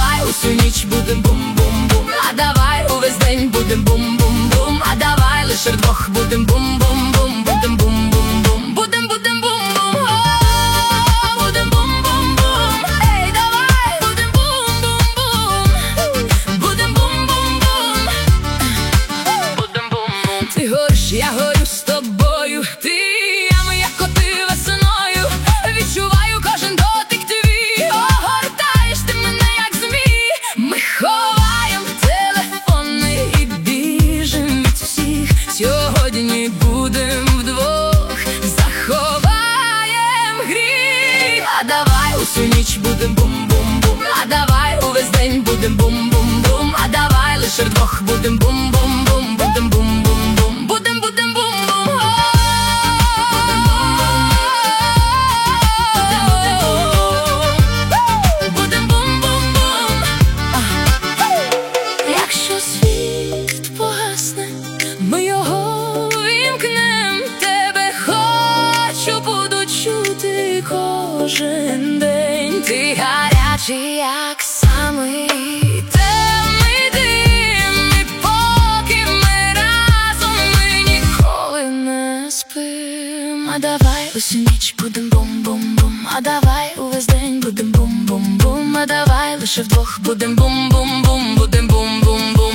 давай усю ніч будем бум-бум-бум, а давай увесь день будем бум-бум-бум, а давай лише вдвох будем бум-бум-бум, будем бум-бум-бум, будем бум-бум, о, будем бум-бум-бум, ей, давай, будем бум-бум-бум, будем бум-бум-бум, будем бум-бум. Ти гориш, я горю з тобою, ти я моя коти весною, відчуваю кожен дотик твій, огортаєш ти мене як змій. Ми ховаєм телефони і біжим від всіх, сьогодні будем вдвох, заховаєм гріх. А давай усю ніч будем бум-бум-бум, а давай увесь день будем бум-бум-бум, а давай лише вдвох будем бум-бум-бум, будем бум-бум-бум, будем бум-бум, о, будем бум-бум-бум. Якщо світ погасне, ми його вімкнем, тебе хочу, буду чути кожен день. Ти гарячий, як самий темний дим, і поки ми разом, ми ніколи не спим. А давай усю ніч будем бум-бум-бум, а давай увесь день будем бум-бум-бум, а давай лише вдвох будем бум-бум-бум, будем бум-бум-бум.